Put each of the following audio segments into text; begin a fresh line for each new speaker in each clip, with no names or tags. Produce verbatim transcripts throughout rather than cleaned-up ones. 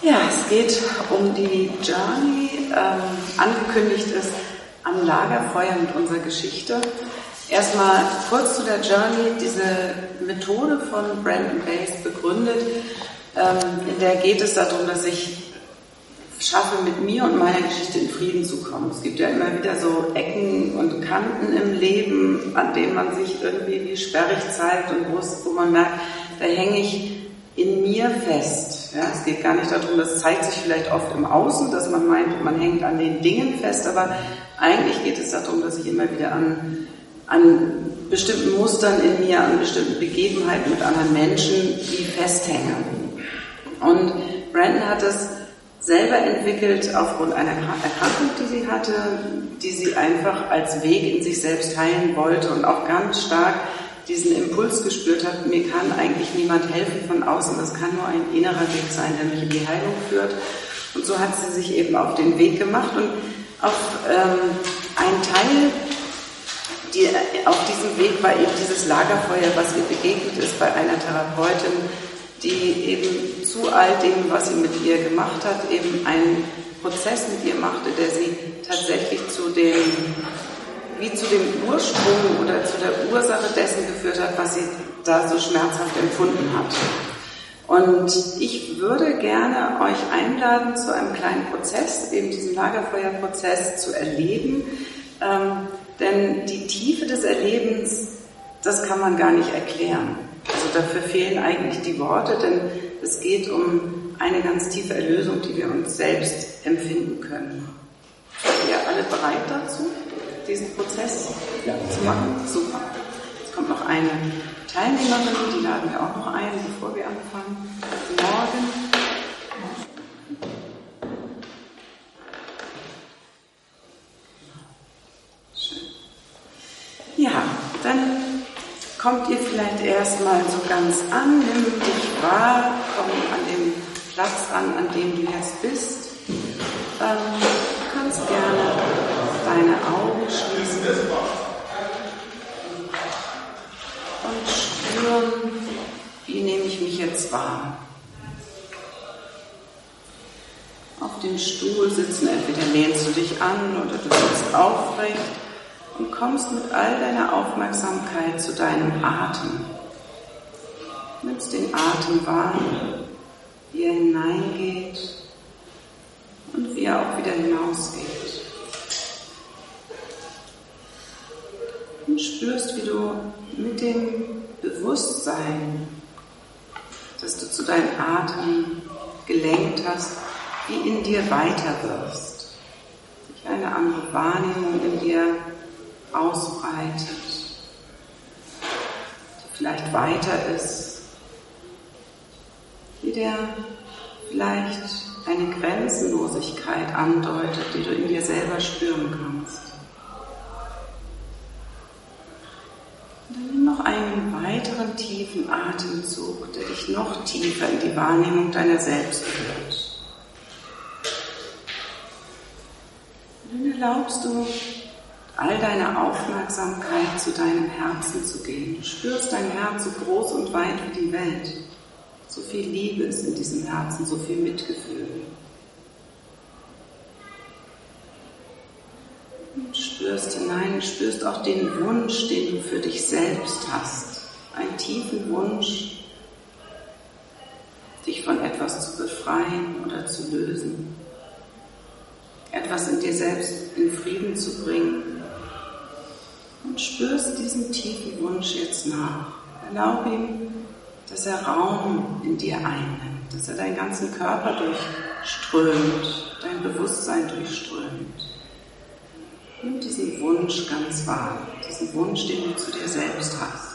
Ja, es geht um die Journey, ähm, angekündigt ist am Lagerfeuer mit unserer Geschichte. Erstmal kurz zu der Journey, diese Methode von Brandon Bass begründet, ähm, in der geht es darum, dass ich schaffe, mit mir und meiner Geschichte in Frieden zu kommen. Es gibt ja immer wieder so Ecken und Kanten im Leben, an denen man sich irgendwie wie sperrig zeigt und wo, es, wo man merkt, da hänge ich in mir fest. Ja, es geht gar nicht darum, das zeigt sich vielleicht oft im Außen, dass man meint, man hängt an den Dingen fest, aber eigentlich geht es darum, dass ich immer wieder an, an bestimmten Mustern in mir, an bestimmten Begebenheiten mit anderen Menschen, die festhänge. Und Brandon hat es selber entwickelt aufgrund einer Erkrankung, die sie hatte, die sie einfach als Weg in sich selbst heilen wollte und auch ganz stark diesen Impuls gespürt hat, mir kann eigentlich niemand helfen von außen, das kann nur ein innerer Weg sein, der mich in die Heilung führt. Und so hat sie sich eben auf den Weg gemacht und auf ähm, ein Teil, die, auf diesem Weg war eben dieses Lagerfeuer, was ihr begegnet ist bei einer Therapeutin, die eben zu all dem, was sie mit ihr gemacht hat, eben einen Prozess mit ihr machte, der sie tatsächlich zu dem, wie zu dem Ursprung oder zu der Ursache dessen geführt hat, was sie da so schmerzhaft empfunden hat. Und ich würde gerne euch einladen zu einem kleinen Prozess, eben diesen Lagerfeuerprozess zu erleben, ähm, denn die Tiefe des Erlebens, das kann man gar nicht erklären. Also dafür fehlen eigentlich die Worte, denn es geht um eine ganz tiefe Erlösung, die wir uns selbst empfinden können. Seid ihr alle bereit dazu, diesen Prozess ja. zu machen? Super. Jetzt kommt noch eine Teilnehmerin, die laden wir auch noch ein, bevor wir anfangen. Morgen. Schön. Ja, dann kommt ihr vielleicht erstmal so ganz an, nimm dich wahr, komm an dem Platz an, an dem du jetzt bist. Ähm, du kannst gerne deine Augen schließen und spüren, wie nehme ich mich jetzt wahr. Auf dem Stuhl sitzen, entweder lehnst du dich an oder du sitzt aufrecht und kommst mit all deiner Aufmerksamkeit zu deinem Atem. Nimmst den Atem wahr, wie er hineingeht und wie er auch wieder hinausgeht. Und spürst, wie du mit dem Bewusstsein, das du zu deinem Atem gelenkt hast, wie in dir weiter wirst. Sich eine andere Wahrnehmung in dir ausbreitet, die vielleicht weiter ist, die dir vielleicht eine Grenzenlosigkeit andeutet, die du in dir selber spüren kannst. Und dann nimm noch einen weiteren tiefen Atemzug, der dich noch tiefer in die Wahrnehmung deiner selbst führt. Und dann erlaubst du, all deine Aufmerksamkeit zu deinem Herzen zu gehen. Du spürst dein Herz so groß und weit wie die Welt. So viel Liebe ist in diesem Herzen, so viel Mitgefühl. Und spürst hinein, spürst auch den Wunsch, den du für dich selbst hast. Einen tiefen Wunsch, dich von etwas zu befreien oder zu lösen. Etwas in dir selbst in Frieden zu bringen. Und spürst diesen tiefen Wunsch jetzt nach. Erlaub ihm, dass er Raum in dir einnimmt, dass er deinen ganzen Körper durchströmt, dein Bewusstsein durchströmt. Nimm diesen Wunsch ganz wahr, diesen Wunsch, den du zu dir selbst hast.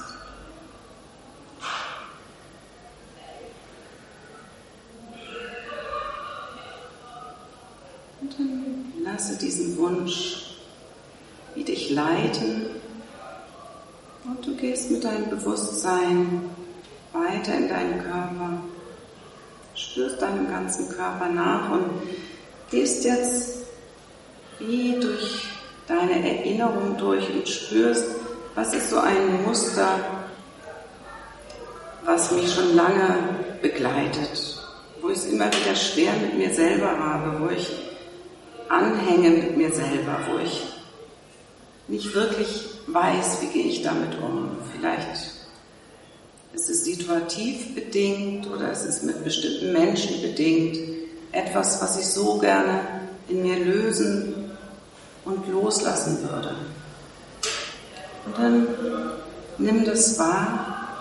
Und dann lasse diesen Wunsch wie dich leiten und du gehst mit deinem Bewusstsein weiter in deinen Körper, spürst deinem ganzen Körper nach und gehst jetzt wie durch deine Erinnerung durch und spürst, was ist so ein Muster, was mich schon lange begleitet, wo ich es immer wieder schwer mit mir selber habe, wo ich anhänge mit mir selber, wo ich nicht wirklich weiß, wie gehe ich damit um. Vielleicht ist es situativ bedingt oder es ist mit bestimmten Menschen bedingt. Etwas, was ich so gerne in mir lösen und loslassen würde. Und dann nimm das wahr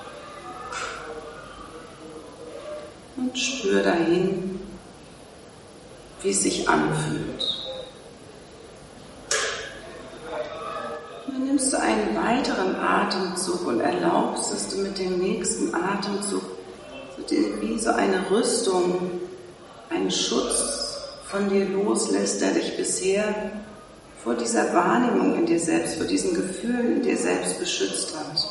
und spür dahin, wie es sich anfühlt. Dann nimmst du einen weiteren Atemzug und erlaubst, dass du mit dem nächsten Atemzug wie so eine Rüstung, einen Schutz von dir loslässt, der dich bisher vor dieser Wahrnehmung in dir selbst, vor diesen Gefühlen in dir selbst beschützt hat.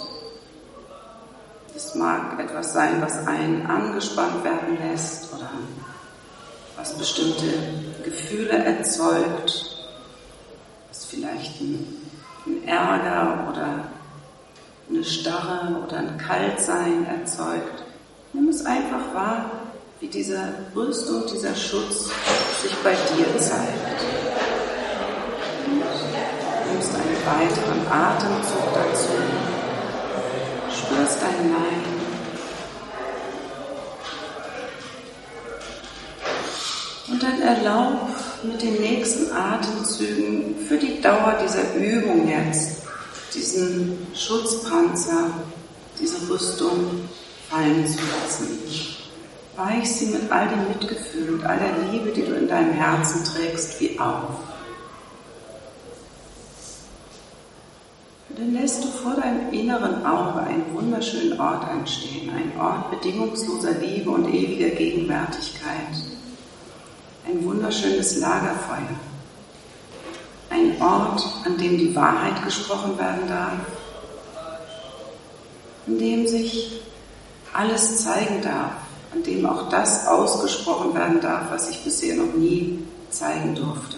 Es mag etwas sein, was einen angespannt werden lässt oder was bestimmte Gefühle erzeugt, was vielleicht ein, ein Ärger oder eine Starre oder ein Kaltsein erzeugt. Nimm es einfach wahr, wie diese Rüstung, dieser Schutz sich bei dir zeigt. Du nimmst einen weiteren Atemzug dazu, spürst dein Nein. Und dann erlaub mit den nächsten Atemzügen für die Dauer dieser Übung jetzt diesen Schutzpanzer, diese Rüstung fallen zu lassen. Weich sie mit all dem Mitgefühl und all der Liebe, die du in deinem Herzen trägst, wie auf. Und dann lässt du vor deinem inneren Auge einen wunderschönen Ort entstehen, einen Ort bedingungsloser Liebe und ewiger Gegenwärtigkeit. Ein wunderschönes Lagerfeuer. Ein Ort, an dem die Wahrheit gesprochen werden darf, in dem sich alles zeigen darf, an dem auch das ausgesprochen werden darf, was ich bisher noch nie zeigen durfte.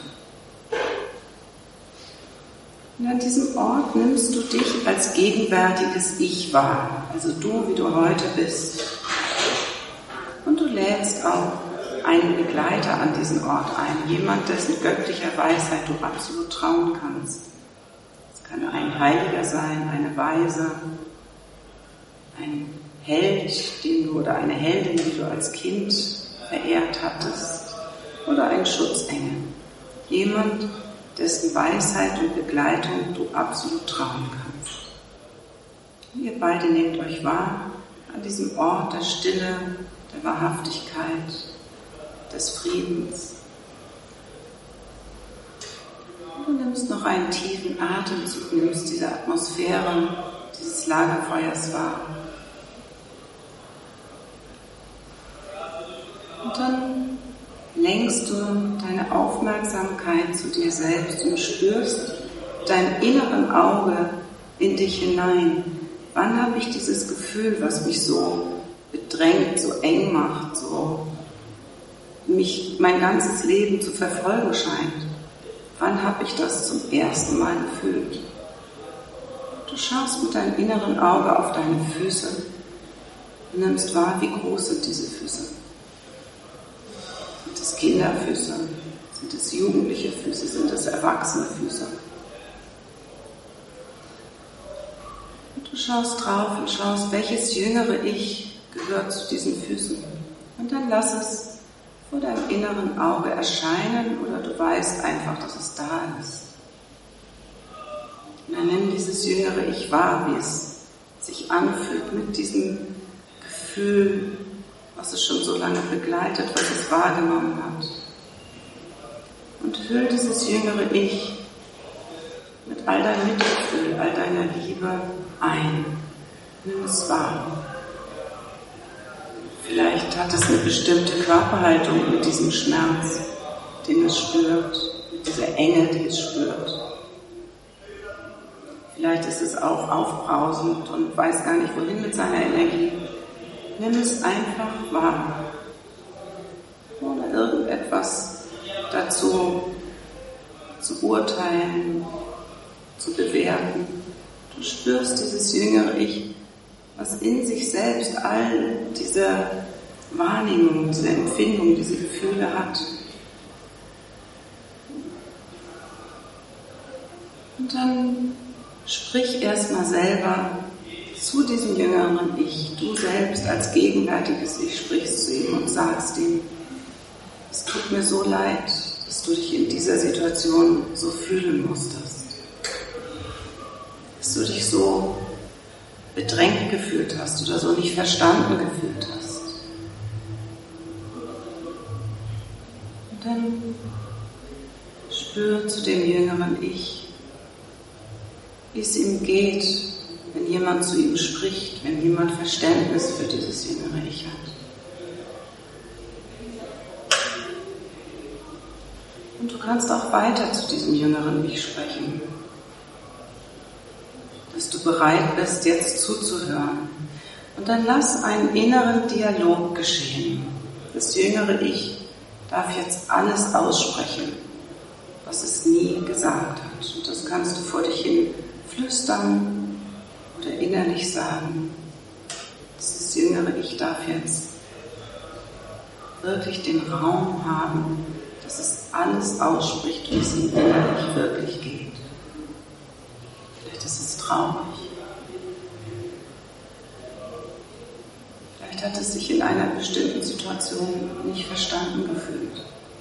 Und an diesem Ort nimmst du dich als gegenwärtiges Ich wahr, also du, wie du heute bist. Und du lädst auch einen Begleiter an diesen Ort ein, jemand, dessen göttlicher Weisheit du absolut trauen kannst. Es kann ein Heiliger sein, eine Weise, ein Held, den du oder eine Heldin, die du als Kind verehrt hattest, oder ein Schutzengel. Jemand, dessen Weisheit und Begleitung du absolut trauen kannst. Und ihr beide nehmt euch wahr an diesem Ort der Stille, der Wahrhaftigkeit, des Friedens. Und du nimmst noch einen tiefen Atemzug, nimmst diese Atmosphäre dieses Lagerfeuers wahr. Und dann lenkst du deine Aufmerksamkeit zu dir selbst und spürst deinem inneren Auge in dich hinein. Wann habe ich dieses Gefühl, was mich so bedrängt, so eng macht, so mich mein ganzes Leben zu verfolgen scheint? Wann habe ich das zum ersten Mal gefühlt? Du schaust mit deinem inneren Auge auf deine Füße und nimmst wahr, wie groß sind diese Füße. Sind es Kinderfüße? Sind es jugendliche Füße? Sind es erwachsene Füße? Und du schaust drauf und schaust, welches jüngere Ich gehört zu diesen Füßen. Und dann lass es vor deinem inneren Auge erscheinen oder du weißt einfach, dass es da ist. Und dann nimm dieses jüngere Ich wahr, wie es sich anfühlt mit diesem Gefühl, was es schon so lange begleitet, was es wahrgenommen hat. Und hüll dieses jüngere Ich mit all deinem Mitgefühl, all deiner Liebe ein. Nimm es wahr. Vielleicht hat es eine bestimmte Körperhaltung mit diesem Schmerz, den es spürt, mit dieser Enge, die es spürt. Vielleicht ist es auch aufbrausend und weiß gar nicht, wohin mit seiner Energie. Nimm es einfach wahr, ohne irgendetwas dazu zu urteilen, zu bewerten. Du spürst dieses jüngere Ich, was in sich selbst all diese Wahrnehmung, diese Empfindung, diese Gefühle hat. Und dann sprich erstmal selber zu diesem jüngeren Ich. Du selbst als gegenwärtiges Ich sprichst zu ihm und sagst ihm, es tut mir so leid, dass du dich in dieser Situation so fühlen musstest. Dass du dich so bedrängt gefühlt hast oder so nicht verstanden gefühlt hast. Und dann spür zu dem jüngeren Ich, wie es ihm geht, wenn jemand zu ihm spricht, wenn jemand Verständnis für dieses jüngere Ich hat. Und du kannst auch weiter zu diesem jüngeren Ich sprechen, dass du bereit bist, jetzt zuzuhören. Und dann lass einen inneren Dialog geschehen. Das jüngere Ich darf jetzt alles aussprechen, was es nie gesagt hat. Und das kannst du vor dich hin flüstern oder innerlich sagen. Dieses jüngere Ich darf jetzt wirklich den Raum haben, dass es alles ausspricht, wie es ihm innerlich wirklich geht. Vielleicht ist es traurig. Vielleicht hat es sich in einer bestimmten Situation nicht verstanden gefühlt.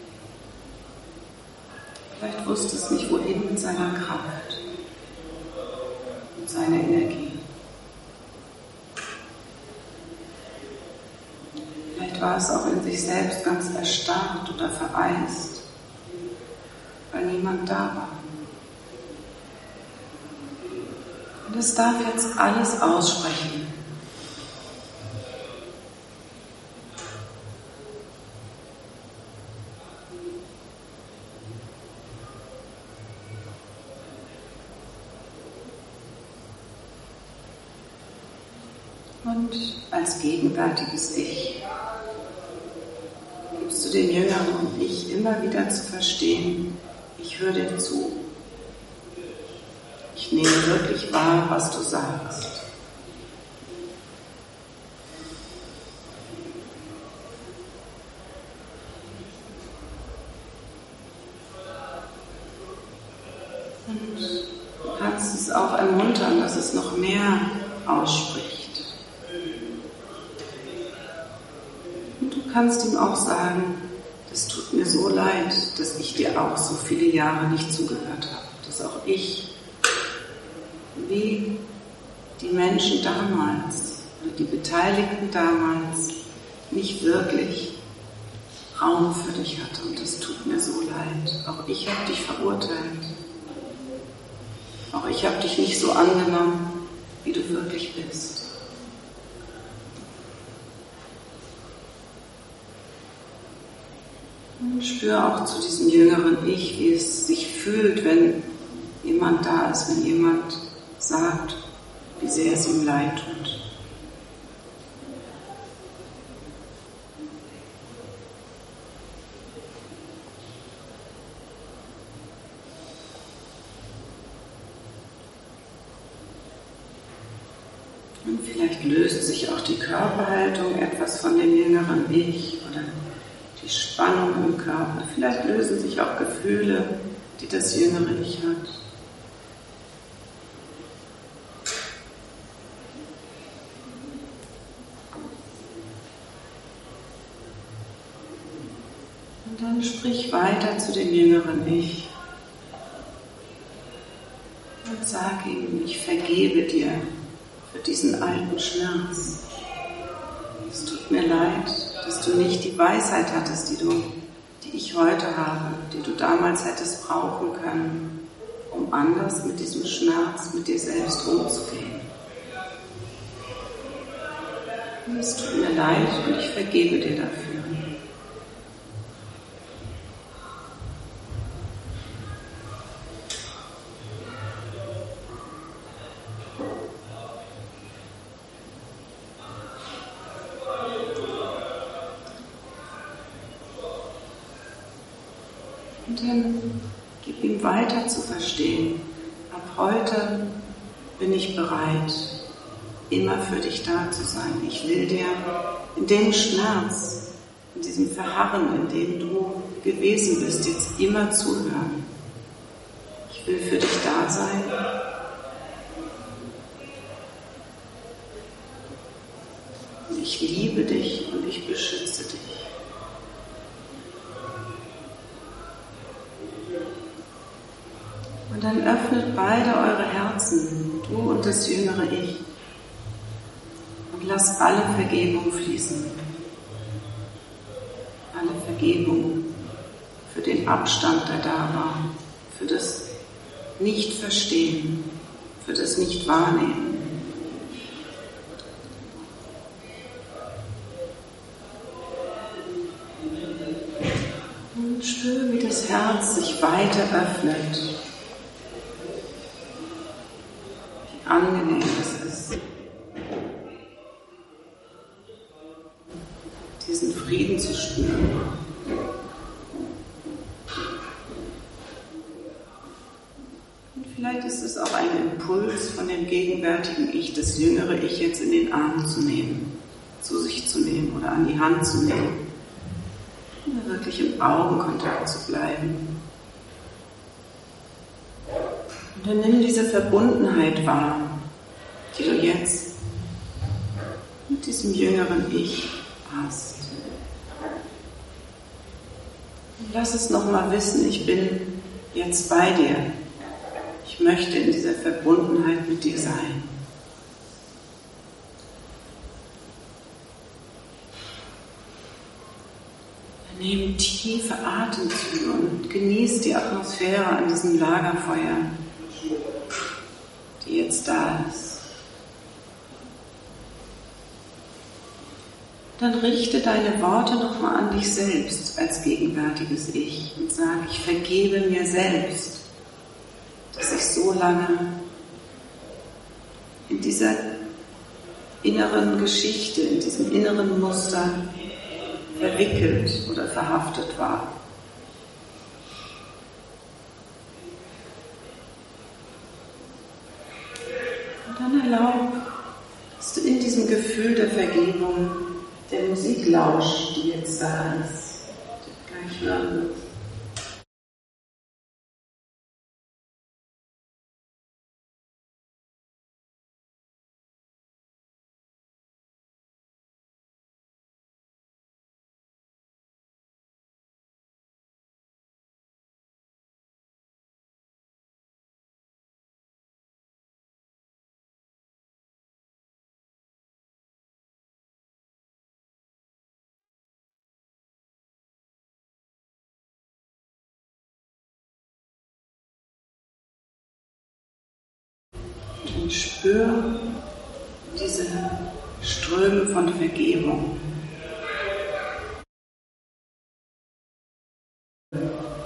Vielleicht wusste es nicht, wohin mit seiner Kraft und seiner Energie. Vielleicht war es auch in sich selbst ganz erstarrt oder vereist, weil niemand da war. Und es darf jetzt alles aussprechen. Und als gegenwärtiges Ich gibst du dem jüngeren Ich immer wieder zu verstehen, ich höre dir zu. Ich nehme wirklich wahr, was du sagst. Und du kannst es auch ermuntern, dass es noch mehr ausspricht. Du kannst ihm auch sagen, es tut mir so leid, dass ich dir auch so viele Jahre nicht zugehört habe. Dass auch ich, wie die Menschen damals, die Beteiligten damals, nicht wirklich Raum für dich hatte. Und das tut mir so leid. Auch ich habe dich verurteilt. Auch ich habe dich nicht so angenommen, wie du wirklich bist. Und spür auch zu diesem jüngeren Ich, wie es sich fühlt, wenn jemand da ist, wenn jemand sagt, wie sehr es ihm leid tut. Und vielleicht löst sich auch die Körperhaltung etwas von dem jüngeren Ich oder die Spannung im Körper. Vielleicht lösen sich auch Gefühle, die das jüngere Ich hat. Und dann sprich weiter zu dem jüngeren Ich und sag ihm, ich vergebe dir für diesen alten Schmerz. Es tut mir leid, dass du nicht die Weisheit hattest, die, du, die ich heute habe, die du damals hättest brauchen können, um anders mit diesem Schmerz, mit dir selbst umzugehen. Und es tut mir leid und ich vergebe dir dafür. Und dann gib ihm weiter zu verstehen, ab heute bin ich bereit, immer für dich da zu sein. Ich will dir in dem Schmerz, in diesem Verharren, in dem du gewesen bist, jetzt immer zuhören. Ich will für dich da sein. Ich liebe dich und ich beschütze dich. Und dann öffnet beide eure Herzen, du und das jüngere Ich, und lasst alle Vergebung fließen. Alle Vergebung für den Abstand, der da war, für das Nicht-Verstehen, für das Nicht-Wahrnehmen. Und spüre, wie das Herz sich weiter öffnet. Wie angenehm es ist, diesen Frieden zu spüren. Und vielleicht ist es auch ein Impuls von dem gegenwärtigen Ich, das jüngere Ich jetzt in den Arm zu nehmen, zu sich zu nehmen oder an die Hand zu nehmen. Und wirklich im Augenkontakt zu bleiben. Und dann nimm diese Verbundenheit wahr, die du jetzt mit diesem jüngeren Ich hast. Und lass es nochmal wissen, ich bin jetzt bei dir. Ich möchte in dieser Verbundenheit mit dir sein. Nimm tiefe Atemzüge und genieß die Atmosphäre an diesem Lagerfeuer, die jetzt da ist. Dann richte deine Worte nochmal an dich selbst als gegenwärtiges Ich und sage, ich vergebe mir selbst, dass ich so lange in dieser inneren Geschichte, in diesem inneren Muster verwickelt oder verhaftet war. Und dann erlaub, dass du in diesem Gefühl der Vergebung der Musik lauscht, die jetzt da ist, die du gleich hören wirst. Und spür diese Ströme von Vergebung. Du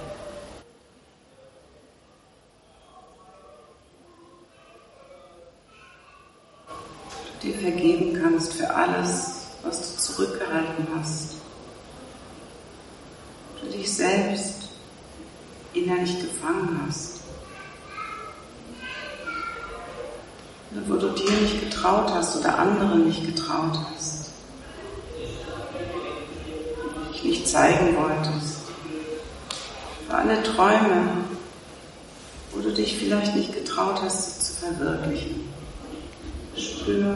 dir vergeben kannst für alles, was du zurückgehalten hast. Du dich selbst innerlich gefangen hast. Wo du dir nicht getraut hast oder anderen nicht getraut hast, dich nicht zeigen wolltest, für alle Träume, wo du dich vielleicht nicht getraut hast, sie zu verwirklichen. Spür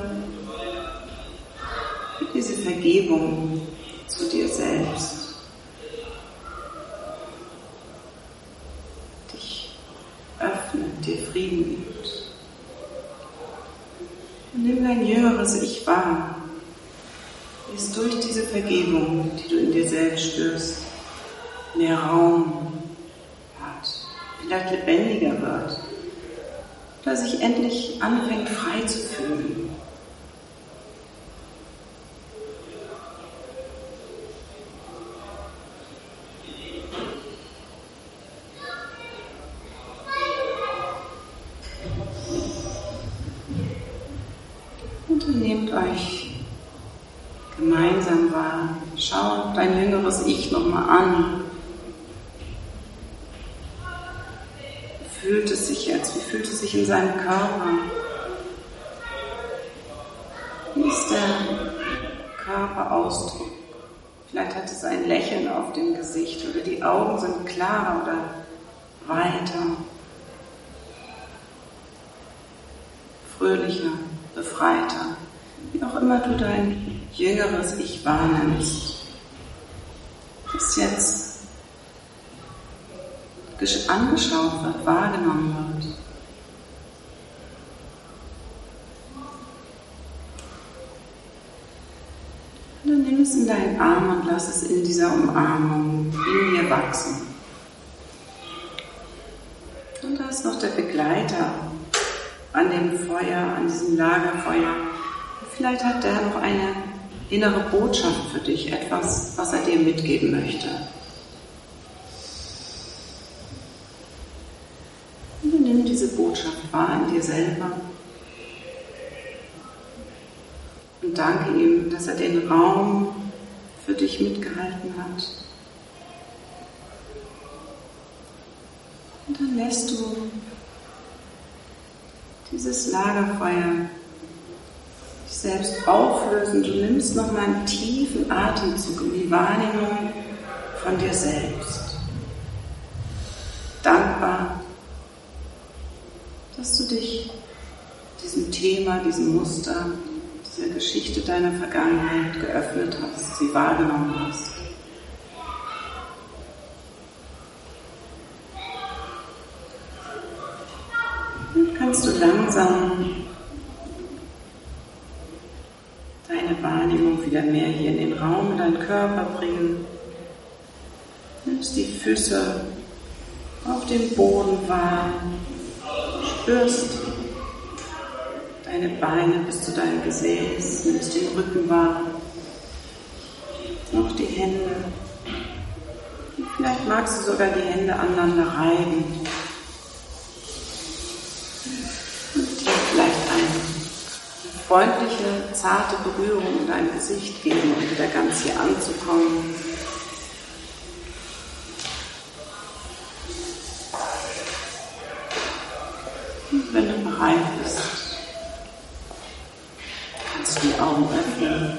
diese Vergebung zu dir selbst dich öffnet, dir Frieden gibt. Und nimm dein jüngeres Ich wahr, wie es durch diese Vergebung, die du in dir selbst spürst, mehr Raum hat, vielleicht lebendiger wird, oder sich endlich anfängt frei zu fühlen. Nehmt euch gemeinsam wahr. Schaut dein jüngeres Ich nochmal an. Wie fühlt es sich jetzt? Wie fühlt es sich in seinem Körper? Wie ist der Körperausdruck. Vielleicht hat es ein Lächeln auf dem Gesicht oder die Augen sind klarer oder weiter, fröhlicher, befreiter, wie auch immer du dein jüngeres Ich wahrnimmst, das jetzt angeschaut wird, wahrgenommen wird. Und dann nimm es in deinen Arm und lass es in dieser Umarmung in dir wachsen. Und da ist noch der Begleiter an dem Feuer, an diesem Lagerfeuer. Vielleicht hat der noch eine innere Botschaft für dich, etwas, was er dir mitgeben möchte. Und du nimm diese Botschaft wahr in dir selber und danke ihm, dass er den Raum für dich mitgehalten hat. Und dann lässt du dieses Lagerfeuer dich selbst auflösen. Du nimmst nochmal einen tiefen Atemzug in die Wahrnehmung von dir selbst. Dankbar, dass du dich diesem Thema, diesem Muster, dieser Geschichte deiner Vergangenheit geöffnet hast, sie wahrgenommen hast. Dann kannst du langsam deine Wahrnehmung wieder mehr hier in den Raum, in deinen Körper bringen. Nimmst die Füße auf dem Boden wahr, spürst deine Beine bis zu deinem Gesäß, nimmst den Rücken wahr, noch die Hände. Und vielleicht magst du sogar die Hände aneinander reiben. Und dir vielleicht eine freundliche, zarte Berührung in dein Gesicht geben, um wieder ganz hier anzukommen. Und wenn du bereit bist, kannst du die Augen öffnen.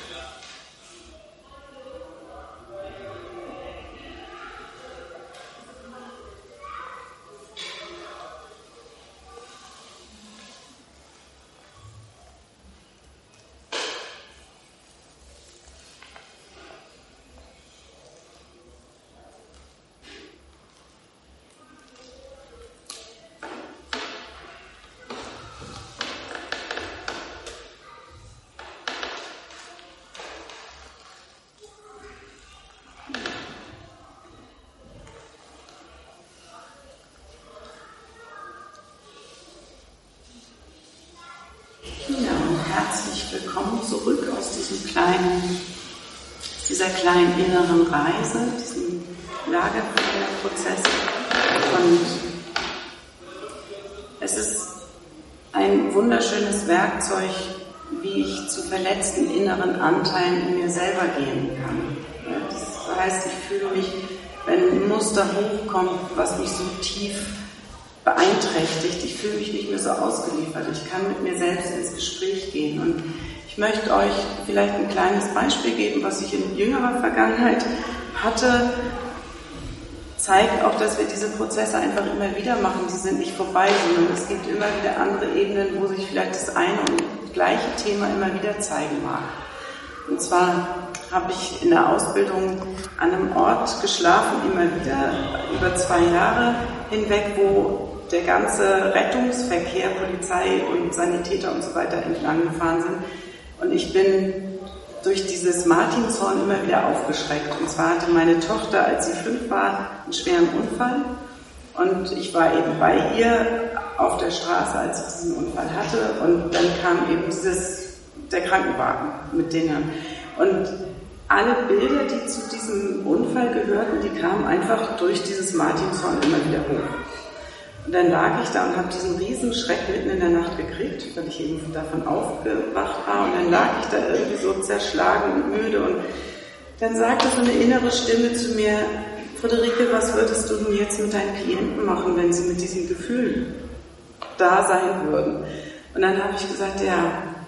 Herzlich willkommen zurück aus diesem kleinen, dieser kleinen inneren Reise, diesem Lagerfeuerprozess. Und es ist ein wunderschönes Werkzeug, wie ich zu verletzten inneren Anteilen in mir selber gehen kann. Das heißt, ich fühle mich, wenn ein Muster hochkommt, was mich so tief beeinträchtigt, ich fühle mich nicht mehr so ausgeliefert, ich kann mit mir selbst ins Gespräch gehen. Und ich möchte euch vielleicht ein kleines Beispiel geben, was ich in jüngerer Vergangenheit hatte, zeigt auch, dass wir diese Prozesse einfach immer wieder machen, die sind nicht vorbei, sondern es gibt immer wieder andere Ebenen, wo sich vielleicht das eine und gleiche Thema immer wieder zeigen mag. Und zwar habe ich in der Ausbildung an einem Ort geschlafen, immer wieder, über zwei Jahre hinweg, wo der ganze Rettungsverkehr, Polizei und Sanitäter und so weiter entlang gefahren sind. Und ich bin durch dieses Martinshorn immer wieder aufgeschreckt. Und zwar hatte meine Tochter, als sie fünf war, einen schweren Unfall. Und ich war eben bei ihr auf der Straße, als sie diesen Unfall hatte. Und dann kam eben dieses, der Krankenwagen mit denen. Und alle Bilder, die zu diesem Unfall gehörten, die kamen einfach durch dieses Martinshorn immer wieder hoch. Und dann lag ich da und habe diesen riesen Schreck mitten in der Nacht gekriegt, weil ich eben davon aufgewacht war. Und dann lag ich da irgendwie so zerschlagen und müde. Und dann sagte so eine innere Stimme zu mir: Friederike, was würdest du denn jetzt mit deinen Klienten machen, wenn sie mit diesem Gefühl da sein würden? Und dann habe ich gesagt, ja,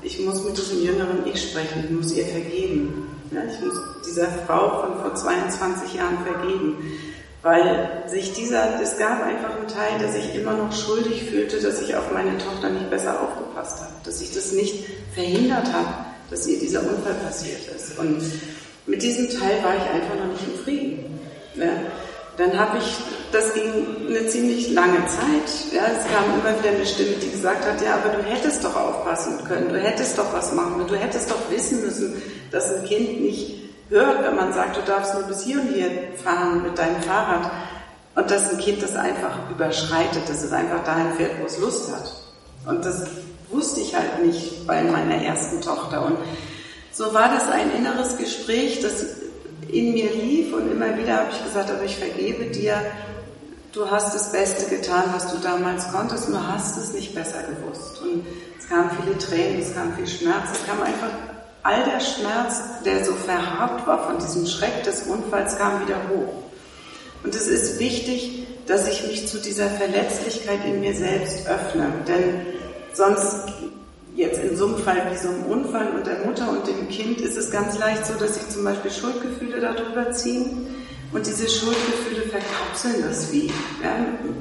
ich muss mit diesem jüngeren Ich sprechen, ich muss ihr vergeben. Ja, ich muss dieser Frau von vor zweiundzwanzig Jahren vergeben. Weil sich dieser, es gab einfach einen Teil, der sich immer noch schuldig fühlte, dass ich auf meine Tochter nicht besser aufgepasst habe. Dass ich das nicht verhindert habe, dass ihr dieser Unfall passiert ist. Und mit diesem Teil war ich einfach noch nicht im Frieden. Ja. Dann habe ich, das ging eine ziemlich lange Zeit, ja, es kam immer wieder eine Stimme, die gesagt hat, ja, aber du hättest doch aufpassen können, du hättest doch was machen müssen, du hättest doch wissen müssen, dass ein Kind nicht hört, wenn man sagt, du darfst nur bis hier und hier fahren mit deinem Fahrrad und dass ein Kind das einfach überschreitet, dass es einfach dahin fährt, wo es Lust hat. Und das wusste ich halt nicht bei meiner ersten Tochter. Und so war das ein inneres Gespräch, das in mir lief und immer wieder habe ich gesagt, aber ich vergebe dir, du hast das Beste getan, was du damals konntest, nur hast es nicht besser gewusst. Und es kamen viele Tränen, es kam viel Schmerz, es kam einfach all der Schmerz, der so verharrt war von diesem Schreck des Unfalls, kam wieder hoch. Und es ist wichtig, dass ich mich zu dieser Verletzlichkeit in mir selbst öffne, denn sonst jetzt in so einem Fall wie so einem Unfall und der Mutter und dem Kind ist es ganz leicht so, dass sich zum Beispiel Schuldgefühle darüber ziehen und diese Schuldgefühle verkapseln das wie. Ja?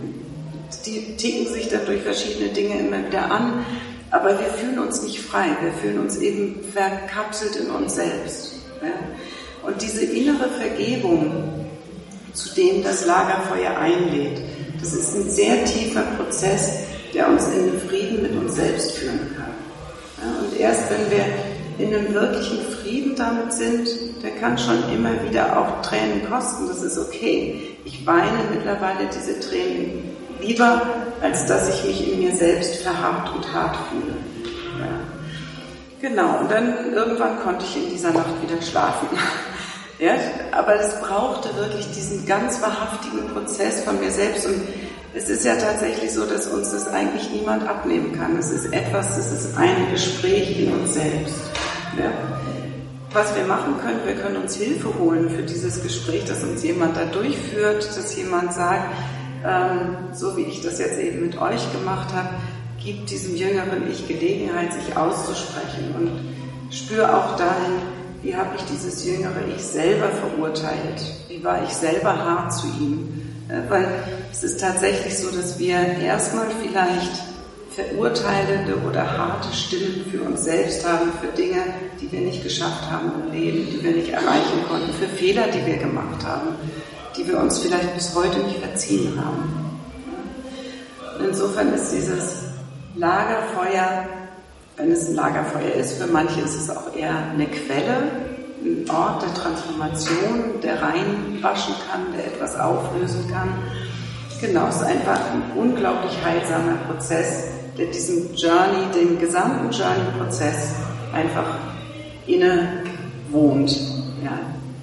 Die ticken sich dann durch verschiedene Dinge immer wieder an, aber wir fühlen uns nicht frei, wir fühlen uns eben verkapselt in uns selbst. Ja? Und diese innere Vergebung, zu dem das Lagerfeuer einlädt, das ist ein sehr tiefer Prozess, der uns in den Frieden mit uns selbst führen kann. Ja, und erst wenn wir in einem wirklichen Frieden damit sind, der kann schon immer wieder auch Tränen kosten, das ist okay. Ich weine mittlerweile diese Tränen lieber, als dass ich mich in mir selbst verharrt und hart fühle. Ja. Genau, und dann irgendwann konnte ich in dieser Nacht wieder schlafen. Ja, aber es brauchte wirklich diesen ganz wahrhaftigen Prozess von mir selbst und es ist ja tatsächlich so, dass uns das eigentlich niemand abnehmen kann. Es ist etwas, es ist ein Gespräch in uns selbst. Ja. Was wir machen können, wir können uns Hilfe holen für dieses Gespräch, dass uns jemand da durchführt, dass jemand sagt, ähm, so wie ich das jetzt eben mit euch gemacht habe, gibt diesem jüngeren Ich Gelegenheit, sich auszusprechen und spüre auch dahin, wie habe ich dieses jüngere Ich selber verurteilt, wie war ich selber hart zu ihm. Weil es ist tatsächlich so, dass wir erstmal vielleicht verurteilende oder harte Stimmen für uns selbst haben, für Dinge, die wir nicht geschafft haben im Leben, die wir nicht erreichen konnten, für Fehler, die wir gemacht haben, die wir uns vielleicht bis heute nicht verziehen haben. Und insofern ist dieses Lagerfeuer, wenn es ein Lagerfeuer ist, für manche ist es auch eher eine Quelle, ein Ort der Transformation, der reinwaschen kann, der etwas auflösen kann. Genau, es ist einfach ein unglaublich heilsamer Prozess, der diesem Journey, den gesamten Journey-Prozess einfach inne wohnt. Ja.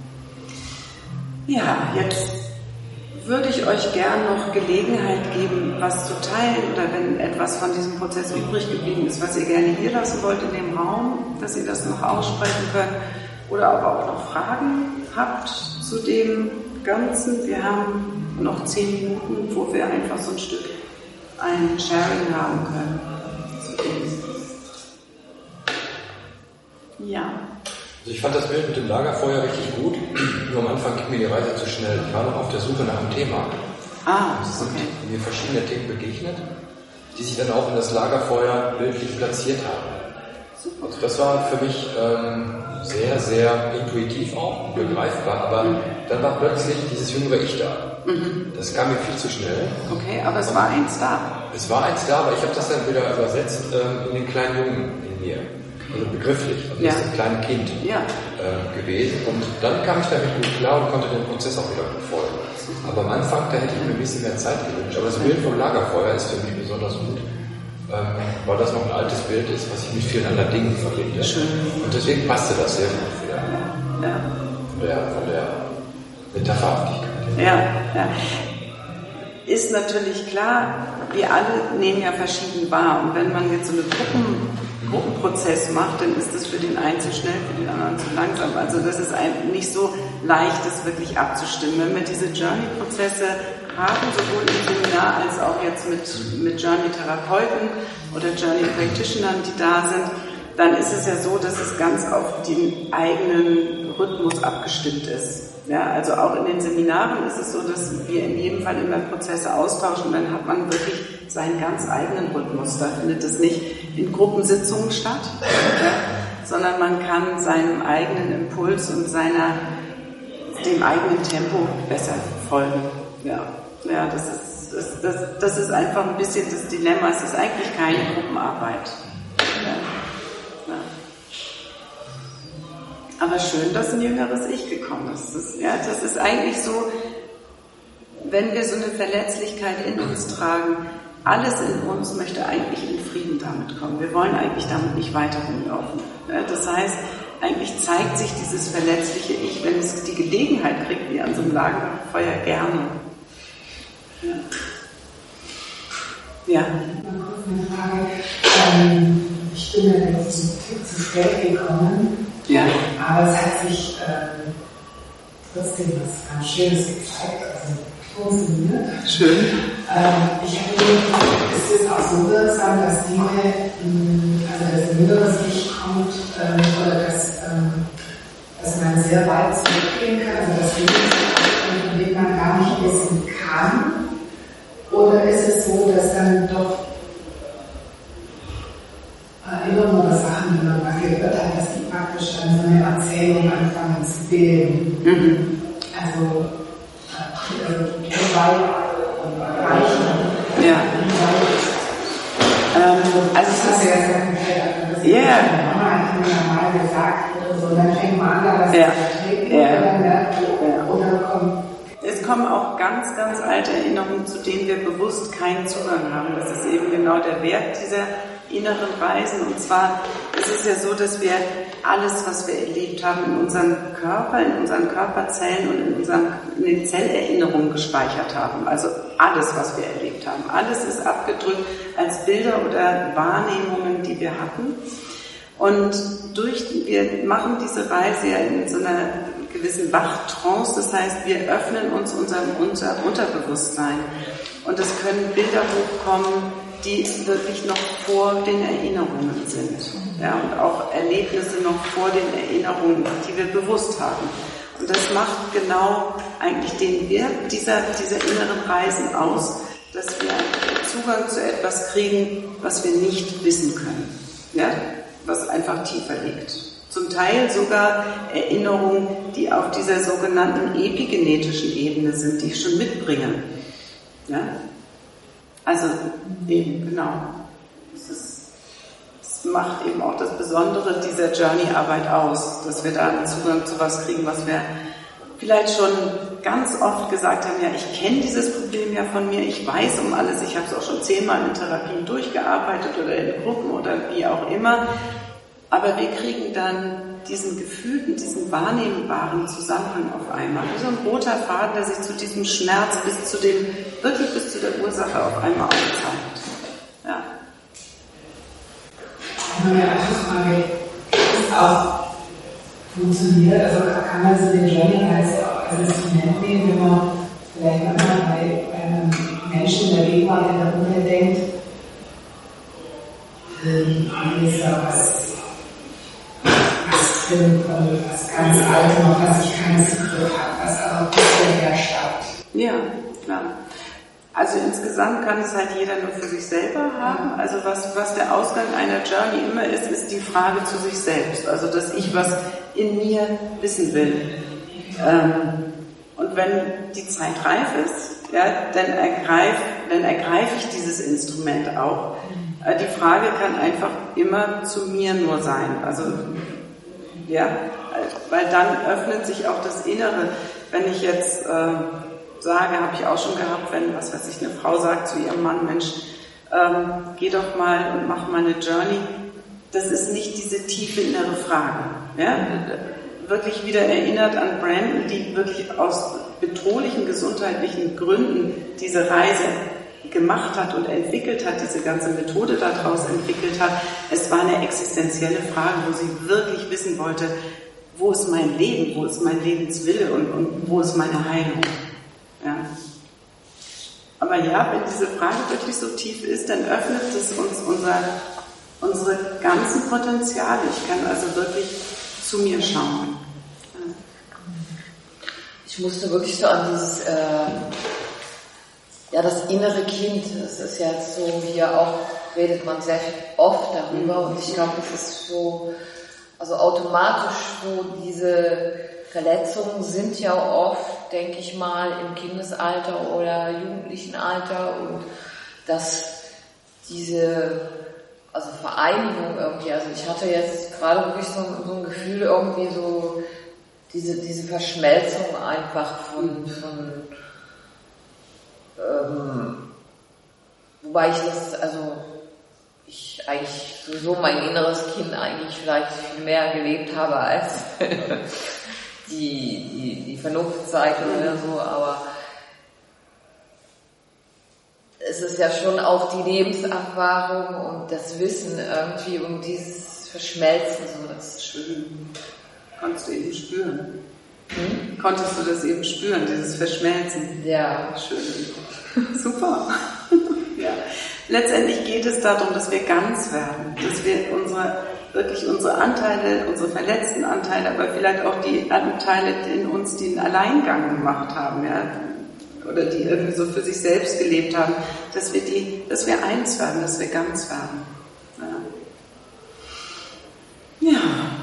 Ja, jetzt würde ich euch gern noch Gelegenheit geben, was zu teilen oder wenn etwas von diesem Prozess übrig geblieben ist, was ihr gerne hier lassen wollt in dem Raum, dass ihr das noch aussprechen könnt. Oder aber auch noch Fragen habt zu dem Ganzen. Wir haben noch zehn Minuten, wo wir einfach so ein Stück ein Sharing haben können. Zu dem. Ja.
Also ich fand das Bild mit dem Lagerfeuer richtig gut. Nur am Anfang ging mir die Reise zu schnell. Ich war noch auf der Suche nach einem Thema.
Ah,
es sind
okay.
mir verschiedene Themen begegnet, die sich dann auch in das Lagerfeuer bildlich platziert haben. Also das war für mich ähm, sehr, sehr intuitiv auch, begreifbar, aber mhm. dann war plötzlich dieses jüngere Ich da. Mhm. Das kam mir viel zu schnell.
Okay, aber es war eins da.
Es war eins da, aber ich habe das dann wieder übersetzt ähm, in den kleinen Jungen in mir. Also begrifflich, also
ja.
das ist ein kleines Kind
ja.
äh, gewesen. Und dann kam ich damit gut klar und konnte den Prozess auch wieder gut folgen. Aber am Anfang, da hätte ich mir ein bisschen mehr Zeit gewünscht. Aber das Bild vom Lagerfeuer ist für mich besonders gut. Weil das noch ein altes Bild ist, was ich mit vielen anderen Dingen verbinde.
Schön.
Und deswegen passte das sehr gut wieder.
Ja.
Von der, von der Metapherhaftigkeit.
Ja, ja. Ist natürlich klar, wir alle nehmen ja verschieden wahr. Und wenn man jetzt so einen Gruppen, Gruppenprozess macht, dann ist das für den einen zu schnell, für den anderen zu langsam. Also das ist ein, nicht so leicht, das wirklich abzustimmen. Wenn wir diese Journey-Prozesse haben, sowohl im Seminar als auch jetzt mit, mit Journey-Therapeuten oder Journey-Practitionern, die da sind, dann ist es ja so, dass es ganz auf den eigenen Rhythmus abgestimmt ist. Ja, also auch in den Seminaren ist es so, dass wir in jedem Fall immer Prozesse austauschen und dann hat man wirklich seinen ganz eigenen Rhythmus. Da findet es nicht in Gruppensitzungen statt, ja, sondern man kann seinem eigenen Impuls und seiner, dem eigenen Tempo besser folgen. Ja, ja, das ist, das, das, das ist einfach ein bisschen das Dilemma. Es ist eigentlich keine Gruppenarbeit. Ja. Ja. Aber schön, dass ein jüngeres Ich gekommen ist. Das, ja, das ist eigentlich so, wenn wir so eine Verletzlichkeit in uns tragen, alles in uns möchte eigentlich in Frieden damit kommen. Wir wollen eigentlich damit nicht weiter rumlaufen. Ja, das heißt, eigentlich zeigt sich dieses verletzliche Ich, wenn es die Gelegenheit kriegt, wie an so einem Lagerfeuer, gerne. Ja. Ja.
Eine Frage. Ähm, ich bin ja jetzt ein Tick zu spät gekommen.
Ja.
Aber es hat sich ähm, trotzdem was ganz Schönes gezeigt, also funktioniert.
Schön.
Ähm, ich habe gedacht, ist es auch so wirksam, dass Dinge, mh, also dass ein jüngeres Ich kommt, ähm, oder dass, ähm, dass man sehr weit zurückgehen kann, also dass Dinge, von denen man gar nicht wissen kann, oder ist es so, dass dann doch Erinnerungen oder Sachen, die man mal gehört hat, dass die praktisch dann so eine Erzählung anfangen zu bilden. Mhm. Also, wie weit reichen.
Ja. Ähm, also, es ist ja
gesagt, yeah. Normal gesagt oder so, dann fängt man an, da was
ja.
zu trinken
ja.
oder, dann, oder kommt.
Es kommen auch ganz, ganz alte Erinnerungen, zu denen wir bewusst keinen Zugang haben. Das ist eben genau der Wert dieser inneren Reisen. Und zwar ist es ja so, dass wir alles, was wir erlebt haben, in unserem Körper, in unseren Körperzellen und in, unseren, in den Zellerinnerungen gespeichert haben. Also alles, was wir erlebt haben. Alles ist abgedrückt als Bilder oder Wahrnehmungen, die wir hatten. Und durch, wir machen diese Reise ja in so einer gewissen Wachtrance, das heißt, wir öffnen uns unserem unser Unterbewusstsein. Und es können Bilder hochkommen, die wirklich noch vor den Erinnerungen sind. Ja, und auch Erlebnisse noch vor den Erinnerungen, die wir bewusst haben. Und das macht genau eigentlich den Wert dieser, dieser inneren Reisen aus, dass wir Zugang zu etwas kriegen, was wir nicht wissen können. Ja? Was einfach tiefer liegt. Zum Teil sogar Erinnerungen, die auf dieser sogenannten epigenetischen Ebene sind, die ich schon mitbringe. Ja? Also eben, genau. Das, ist, das macht eben auch das Besondere dieser Journey-Arbeit aus, dass wir da einen Zugang zu was kriegen, was wir vielleicht schon ganz oft gesagt haben, ja, ich kenne dieses Problem ja von mir, ich weiß um alles, ich habe es auch schon zehnmal in Therapien durchgearbeitet oder in Gruppen oder wie auch immer, aber wir kriegen dann diesen gefühlten, diesen wahrnehmbaren Zusammenhang auf einmal. Wie so ein roter Faden, der sich zu diesem Schmerz bis zu dem, wirklich bis zu der Ursache auf einmal aufzeigt. Ja.
Meine Anschlussfrage ist auch funktioniert, also kann man so den Journey als, als Instrument nehmen, wenn man vielleicht manchmal bei einem Menschen in der Gegenwart in der Runde denkt, wie ist da was von was ganz Altem, auf was ich keinen Zugriff habe, was aber bisher herrscht.
Ja, klar. Also insgesamt kann es halt jeder nur für sich selber haben. Also was, was der Ausgang einer Journey immer ist, ist die Frage zu sich selbst. Also dass ich was in mir wissen will. Ähm, und wenn die Zeit reif ist, ja, dann ergreife dann ergreif ich dieses Instrument auch. Äh, die Frage kann einfach immer zu mir nur sein. Also ja, weil dann öffnet sich auch das Innere. Wenn ich jetzt äh, sage, habe ich auch schon gehabt, wenn, was weiß ich, eine Frau sagt zu ihrem Mann, Mensch, ähm, geh doch mal und mach mal eine Journey. Das ist nicht diese tiefe innere Frage. Ja? Wirklich wieder erinnert an Brandon, die wirklich aus bedrohlichen gesundheitlichen Gründen diese Reise gemacht hat und entwickelt hat, diese ganze Methode daraus entwickelt hat. Es war eine existenzielle Frage, wo sie wirklich wissen wollte, wo ist mein Leben, wo ist mein Lebenswille und, und wo ist meine Heilung. Ja. Aber ja, wenn diese Frage wirklich so tief ist, dann öffnet es uns unser, unsere ganzen Potenziale. Ich kann also wirklich zu mir schauen.
Ich musste wirklich so an dieses, äh, ja, das innere Kind, das ist ja jetzt so, hier auch redet man sehr oft darüber und ich glaube, das ist so, also automatisch so diese Verletzungen sind ja oft, denke ich mal, im Kindesalter oder Jugendlichenalter und dass diese, also Vereinigung irgendwie, also ich hatte jetzt gerade wirklich so, so ein Gefühl irgendwie so, diese, diese Verschmelzung einfach von, von ähm, wobei ich das, also ich eigentlich sowieso mein inneres Kind eigentlich vielleicht viel mehr gelebt habe als die, die, die Vernunftseite oder so, aber es ist ja schon auch die Lebenserfahrung und das Wissen irgendwie und dieses Verschmelzen, so das ist schön.
Konntest du eben spüren? Hm? Konntest du das eben spüren, dieses Verschmelzen?
Ja.
Schön. Super. Ja. Letztendlich geht es darum, dass wir ganz werden, dass wir unsere, wirklich unsere Anteile, unsere verletzten Anteile, aber vielleicht auch die Anteile in uns, die einen Alleingang gemacht haben, ja, oder die irgendwie so für sich selbst gelebt haben, dass wir die, dass wir eins werden, dass wir ganz werden. Ja. Ja.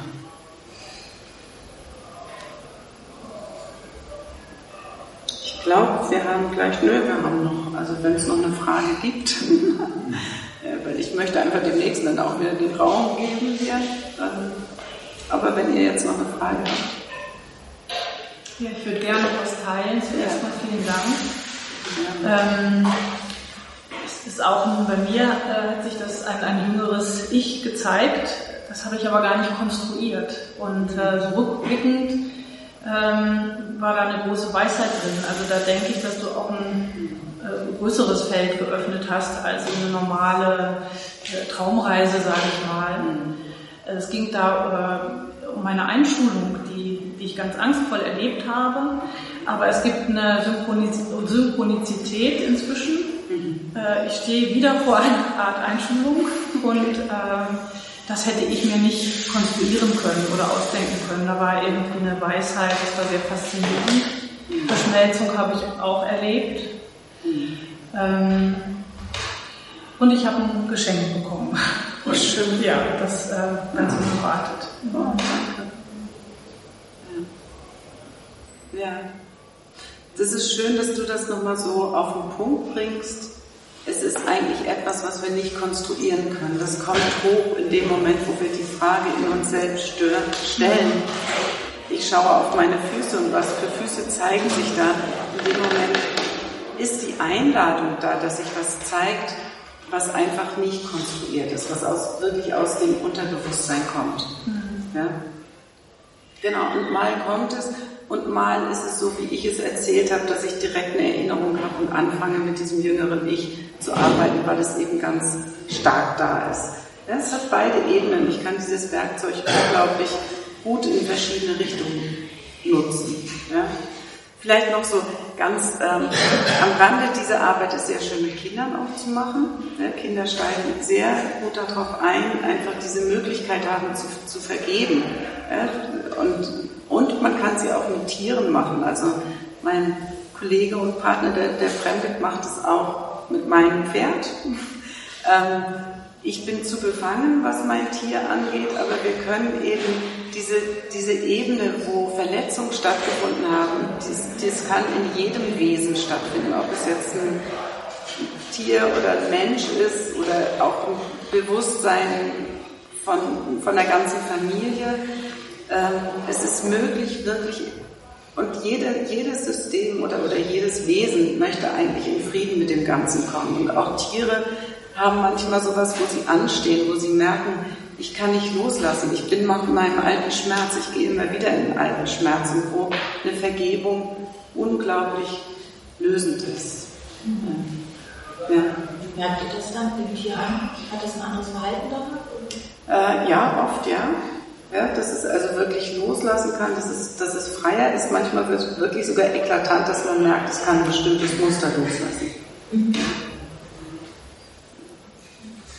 Ich glaube, wir haben gleich, nö, wir haben noch, also wenn es noch eine Frage gibt, ja, weil ich möchte einfach dem Nächsten dann auch wieder den Raum geben hier. Ähm, aber wenn ihr jetzt noch eine Frage habt.
Ja, ich würde gerne was teilen. Zuerst
Ja.
mal vielen Dank. Ja. Ähm, es ist auch bei mir, äh, hat sich das ein, ein jüngeres Ich gezeigt. Das habe ich aber gar nicht konstruiert. Und äh, so rückblickend ähm, war da eine große Weisheit drin. Also da denke ich, dass du auch ein äh, größeres Feld geöffnet hast als eine normale äh, Traumreise, sage ich mal. Mhm. Es ging da äh, um meine Einschulung, die, die ich ganz angstvoll erlebt habe. Aber es gibt eine Synchroniz- Synchronizität inzwischen. Mhm. Äh, ich stehe wieder vor einer Art Einschulung und ähm, das hätte ich mir nicht konstruieren können oder ausdenken können. Da war irgendwie eine Weisheit, das war sehr faszinierend. Mhm. Verschmelzung habe ich auch erlebt. Mhm. Ähm, und ich habe ein Geschenk bekommen.
Oh, schön.
Ja, das äh, ganz unerwartet.
Oh, danke. Ja. Ja. Das ist schön, dass du das nochmal so auf den Punkt bringst. Es ist eigentlich etwas, was wir nicht konstruieren können. Das kommt hoch in dem Moment, wo wir die Frage in uns selbst stellen. Ich schaue auf meine Füße und was für Füße zeigen sich da. In dem Moment ist die Einladung da, dass sich was zeigt, was einfach nicht konstruiert ist, was aus, wirklich aus dem Unterbewusstsein kommt. Mhm. Ja? Genau, und mal kommt es und mal ist es so, wie ich es erzählt habe, dass ich direkt eine Erinnerung habe und anfange mit diesem jüngeren Ich zu arbeiten, weil es eben ganz stark da ist. Ja, es hat beide Ebenen. Ich kann dieses Werkzeug unglaublich gut in verschiedene Richtungen nutzen. Ja? Vielleicht noch so ganz ähm, am Rande, diese Arbeit ist sehr schön mit Kindern auch zu machen. Ja, Kinder steigen sehr gut darauf ein, einfach diese Möglichkeit haben zu, zu vergeben. Ja, und, und man kann sie auch mit Tieren machen. Also mein Kollege und Partner, der, der Fremdet, macht es auch mit meinem Pferd. Ähm, ich bin zu befangen, was mein Tier angeht, aber wir können eben diese, diese Ebene, wo Verletzungen stattgefunden haben, das, das kann in jedem Wesen stattfinden, ob es jetzt ein Tier oder ein Mensch ist oder auch ein Bewusstsein von, von der ganzen Familie. Ähm, es ist möglich, wirklich, und jede, jedes System oder, oder jedes Wesen möchte eigentlich in Frieden mit dem Ganzen kommen. Und auch Tiere haben manchmal sowas, wo sie anstehen, wo sie merken, ich kann nicht loslassen, ich bin noch in meinem alten Schmerz, ich gehe immer wieder in den alten Schmerz, und wo eine Vergebung unglaublich lösend ist. Mhm. Ja.
Merkt ihr das dann im Tier an? Hat das ein anderes Verhalten danach?
Äh, ja, oft ja. Ja, dass es also wirklich loslassen kann, dass es, dass es freier ist. Manchmal wird es wirklich sogar eklatant, dass man merkt, es kann ein bestimmtes Muster loslassen. Mhm.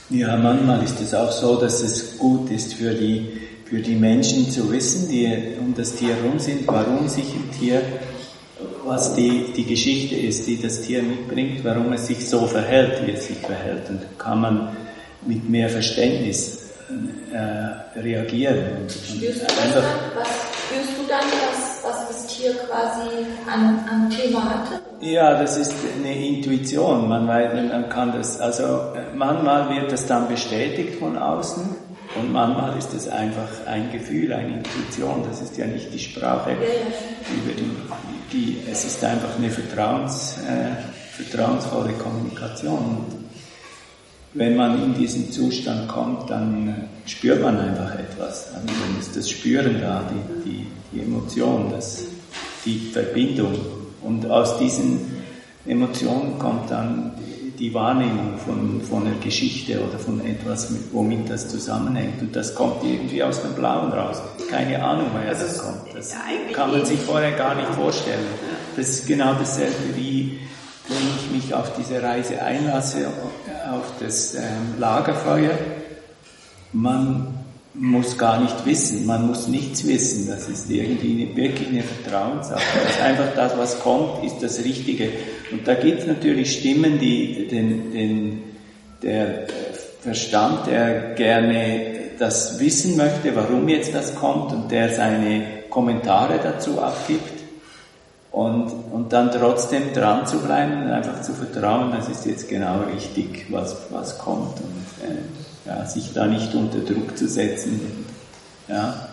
Ja, manchmal ist es auch so, dass es gut ist für die, für die Menschen zu wissen, die um das Tier herum sind, warum sich ein Tier, was die, die Geschichte ist, die das Tier mitbringt, warum es sich so verhält, wie es sich verhält. Und kann man mit mehr Verständnis äh, reagieren. Und,
spürst, du das dann, was, spürst du dann, was, was das Tier quasi an, an Thema hatte?
Ja, das ist eine Intuition. Man, weiß, man kann das, also manchmal wird das dann bestätigt von außen und manchmal ist es einfach ein Gefühl, eine Intuition. Das ist ja nicht die Sprache, über die, die es ist einfach eine Vertrauens, äh, vertrauensvolle Kommunikation. Und wenn man in diesen Zustand kommt, dann spürt man einfach etwas. Also dann ist das Spüren da, die, die, die Emotion, das, die Verbindung. Und aus diesen Emotionen kommt dann die Wahrnehmung von, von einer Geschichte oder von etwas, womit das zusammenhängt. Und das kommt irgendwie aus dem Blauen raus. Keine Ahnung, woher das kommt. Das kann man sich vorher gar nicht vorstellen. Das ist genau dasselbe wie, wenn ich mich auf diese Reise einlasse, auf das ähm, Lagerfeuer. Man muss gar nicht wissen, man muss nichts wissen, das ist irgendwie wirklich eine Vertrauenssache. Das ist einfach das, was kommt, ist das Richtige. Und da gibt es natürlich Stimmen, die den, den, der Verstand, der gerne das wissen möchte, warum jetzt das kommt und der seine Kommentare dazu abgibt. Und, und dann trotzdem dran zu bleiben und einfach zu vertrauen, das ist jetzt genau richtig, was, was kommt. Und, äh, ja, sich da nicht unter Druck zu setzen. Ja.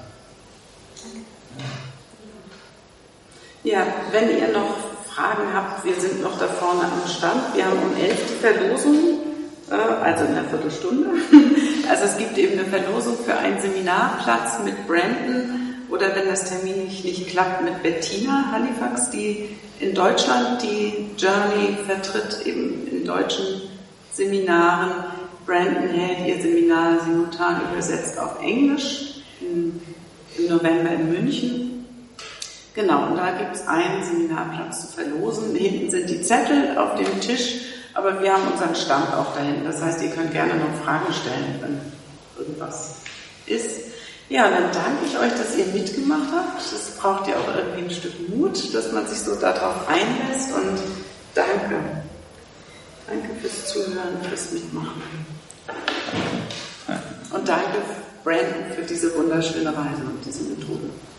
Ja, wenn ihr noch Fragen habt, wir sind noch da vorne am Stand. Wir haben um elf die Verlosung, äh, also in einer Viertelstunde. Also es gibt eben eine Verlosung für einen Seminarplatz mit Brandon oder wenn das Termin nicht, nicht klappt, mit Bettina Halifax, die in Deutschland die Journey vertritt, eben in deutschen Seminaren. Brandon hält ihr Seminar simultan übersetzt auf Englisch in, im November in München. Genau, und da gibt es einen Seminarplatz zu verlosen. Hinten sind die Zettel auf dem Tisch, aber wir haben unseren Stand auch da hinten. Das heißt, ihr könnt gerne noch Fragen stellen, wenn irgendwas ist. Ja, und dann danke ich euch, dass ihr mitgemacht habt. Das braucht ja auch irgendwie ein Stück Mut, dass man sich so darauf einlässt. Und danke. Danke fürs Zuhören, fürs Mitmachen. Und danke, Brandon, für diese wunderschöne Reise und diese Methode.